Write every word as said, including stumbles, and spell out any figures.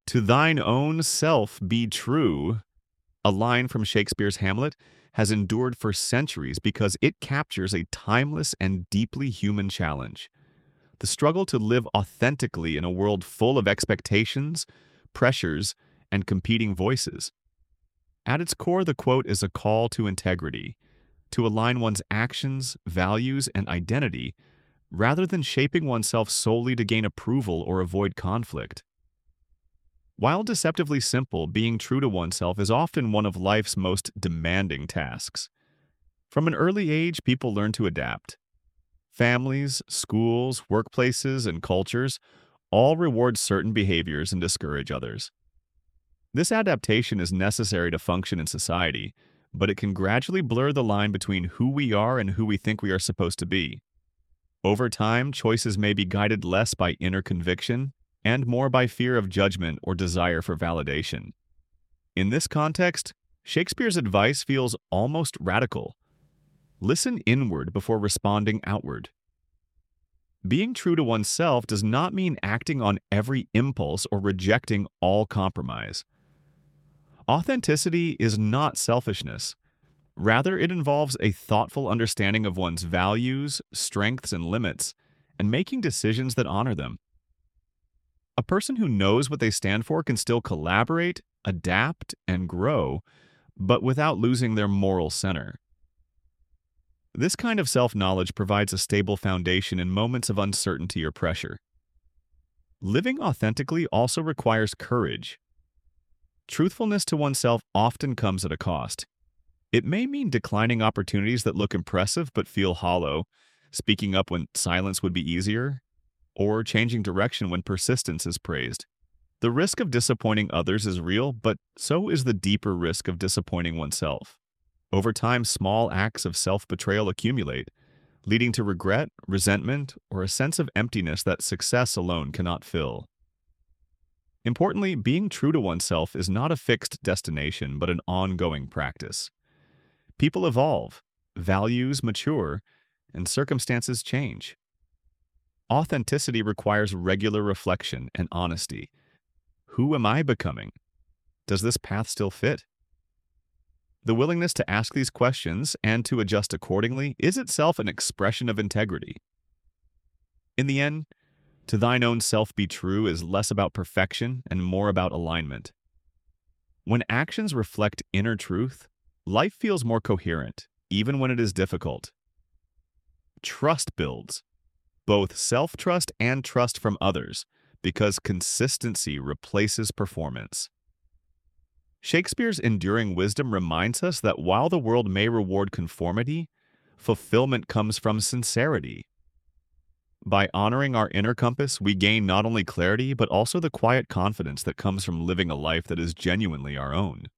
To thine own self be true, a line from Shakespeare's Hamlet, has endured for centuries because it captures a timeless and deeply human challenge. The struggle to live authentically in a world full of expectations, pressures, and competing voices. At its core, the quote is a call to integrity, to align one's actions, values, and identity, rather than shaping oneself solely to gain approval or avoid conflict. While deceptively simple, being true to oneself is often one of life's most demanding tasks. From an early age, people learn to adapt. Families, schools, workplaces, and cultures all reward certain behaviors and discourage others. This adaptation is necessary to function in society, but it can gradually blur the line between who we are and who we think we are supposed to be. Over time, choices may be guided less by inner conviction and more by fear of judgment or desire for validation. In this context, Shakespeare's advice feels almost radical. Listen inward before responding outward. Being true to oneself does not mean acting on every impulse or rejecting all compromise. Authenticity is not selfishness. Rather, it involves a thoughtful understanding of one's values, strengths, and limits, and making decisions that honor them. A person who knows what they stand for can still collaborate, adapt, and grow, but without losing their moral center. This kind of self-knowledge provides a stable foundation in moments of uncertainty or pressure. Living authentically also requires courage. Truthfulness to oneself often comes at a cost. It may mean declining opportunities that look impressive but feel hollow, speaking up when silence would be easier, or changing direction when persistence is praised. The risk of disappointing others is real, but so is the deeper risk of disappointing oneself. Over time, small acts of self-betrayal accumulate, leading to regret, resentment, or a sense of emptiness that success alone cannot fill. Importantly, being true to oneself is not a fixed destination, but an ongoing practice. People evolve, values mature, and circumstances change. Authenticity requires regular reflection and honesty. Who am I becoming? Does this path still fit? The willingness to ask these questions and to adjust accordingly is itself an expression of integrity. In the end, to thine own self be true is less about perfection and more about alignment. When actions reflect inner truth, life feels more coherent, even when it is difficult. Trust builds, both self-trust and trust from others, because consistency replaces performance. Shakespeare's enduring wisdom reminds us that while the world may reward conformity, fulfillment comes from sincerity. By honoring our inner compass, we gain not only clarity, but also the quiet confidence that comes from living a life that is genuinely our own.